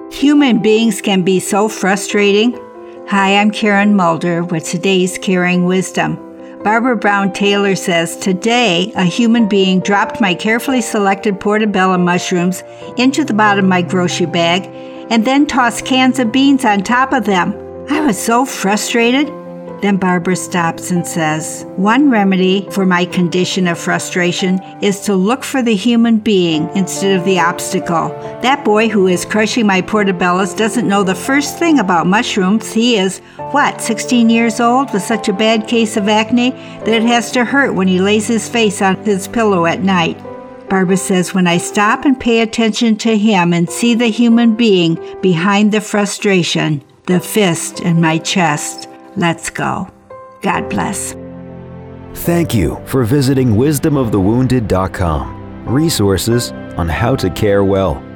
Human beings can be so frustrating. Hi, I'm Karen Mulder with today's Caring Wisdom. Barbara Brown Taylor says, today a human being dropped my carefully selected portobello mushrooms into the bottom of my grocery bag and then tossed cans of beans on top of them. I was so frustrated. Then Barbara stops and says, one remedy for my condition of frustration is to look for the human being instead of the obstacle. That boy who is crushing my portobellos doesn't know the first thing about mushrooms. He is, 16 years old with such a bad case of acne that it has to hurt when he lays his face on his pillow at night. Barbara says, when I stop and pay attention to him and see the human being behind the frustration, the fist in my chest, let's go. God bless. Thank you for visiting wisdomofthewounded.com. Resources on how to care well.